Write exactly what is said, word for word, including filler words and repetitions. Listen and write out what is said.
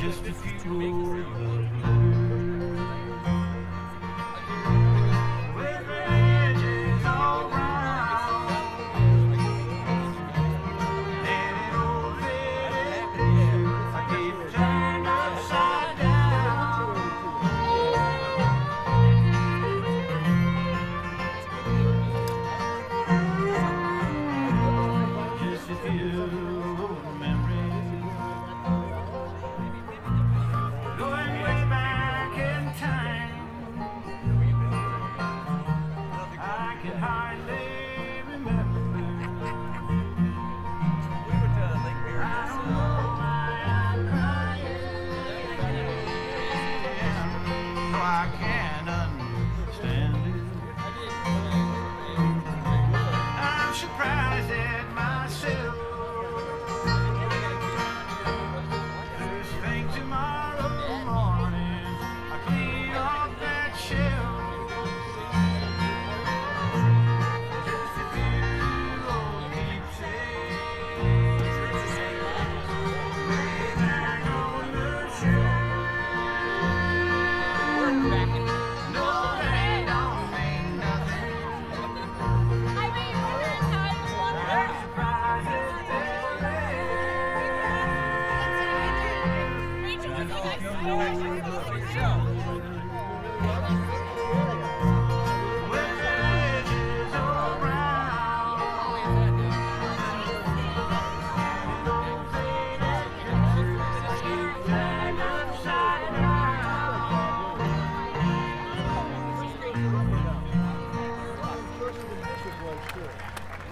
just a few of the with edges all round, and an old faded picture I keep turned upside down. Just a few old memories going way back in time. I can hardly remember. I don't know why I'm crying, so I can't understand it. I'm surprised at myself. First thing tomorrow morning, I clean off that shelf. Just a few old keepsakes way back on the shelf. No, they don't mean nothing. I mean, we're in times one I'm surprised at their Rachel, was you guys age.